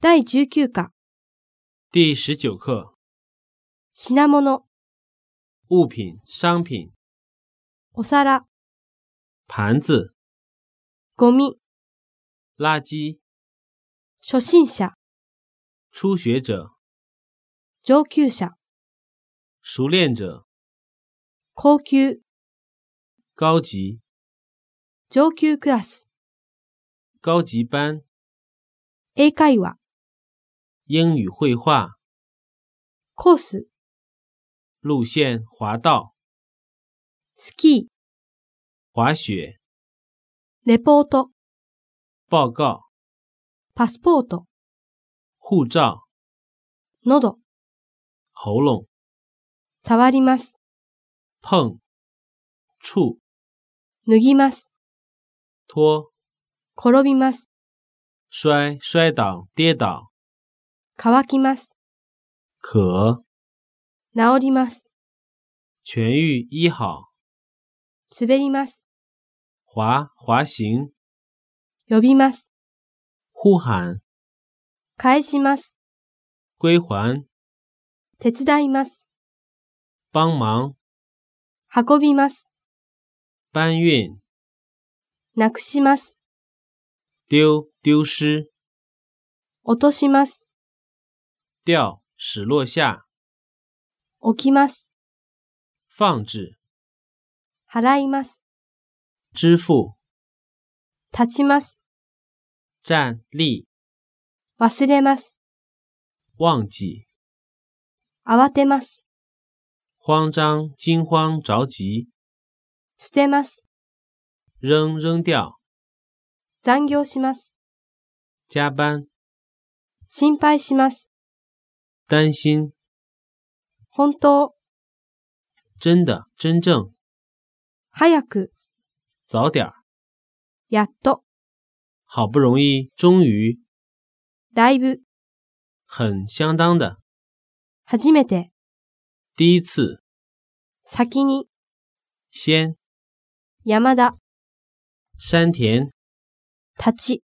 第19課、 第19課。 品物、 物品、商品。 お皿、 盘子、 ゴミ、 垃圾。 初心者、 初学者、 上級者、 熟练者、 高級、 高級、 上級クラス、 高级班。 英会話、 英语会話。 コース、 路線、滑道。 スキー、 滑雪。 レポート、 報告。 パスポート、 護照。 喉、 喉嚨。 触ります、 碰。触。 脱ぎます、 脱。 転びます、 摔、摔倒、跌倒。 乾きます、 渴。 治ります、 痊愈、医好。 滑ります、 滑、滑行。 呼びます、 呼喊。 返します、 归還。 手伝います、 幫忙。 運びます、 搬運。 なくします、 丟、丟失。 落とします、 掉、使落下。 置きます、 放置。 払います、 支付。 立ちます、 站立。 忘れます、 忘記。 慌てます、 慌張、驚慌、着急。 捨てます、 扔、扔掉。 残業します、 加班。 心配します、 擔心。 本当、 真的、真正。 早く、 早點。 やっと、 好不容易，終於。 だいぶ、 很相當的。 初めて、 第一次。 先に、 先。 山田、 山田。 立ち、